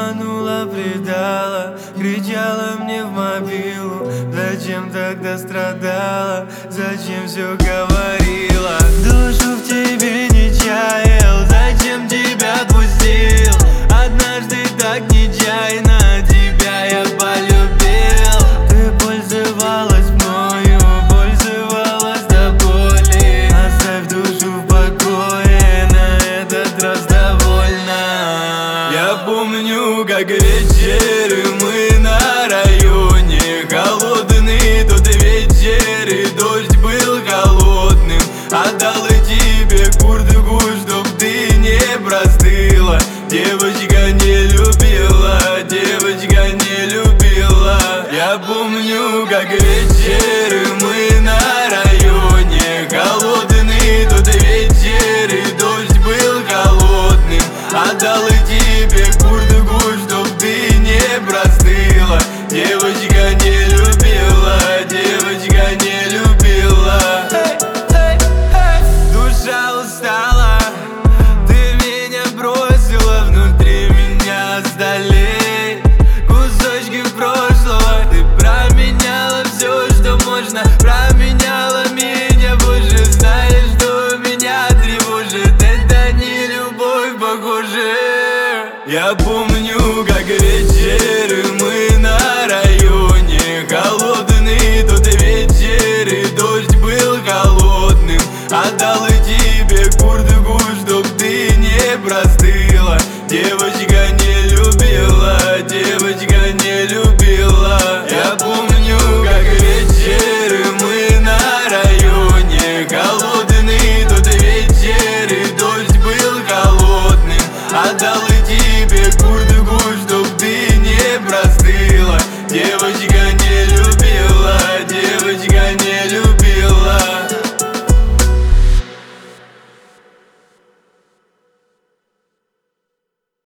обманула, предала, кричала мне в мобилу. Зачем тогда страдала, зачем все говорила? Душу в тебе не чаял, зачем тебя отпустил? Однажды так нечаянно тебя я полюбил. Ты пользовалась мною, пользовалась до боли. Оставь душу в покое, на этот раз довольна. Я помню, как вечеры мы на районе, холодный тот вечер, и дождь был холодным. Отдал тебе куртку, чтоб ты не простыла. Девочка не любила, девочка не любила. Я помню, как вечеры мы на районе, холодный тот вечер, и дождь был холодным. Отдал тебе куртку, чтоб ты не простыла. Девочка не любила, девочка не любила. Душа устала, ты меня бросила, внутри меня остались кусочки прошлого. Ты променяла все, что можно, променяла меня. Боже, знаешь, что меня тревожит, это не любовь, похоже. Я помню, как вечеры мы на районе, холодный тот вечер, и дождь был холодным. Отдал тебе куртку, чтоб ты не простыла. Девочка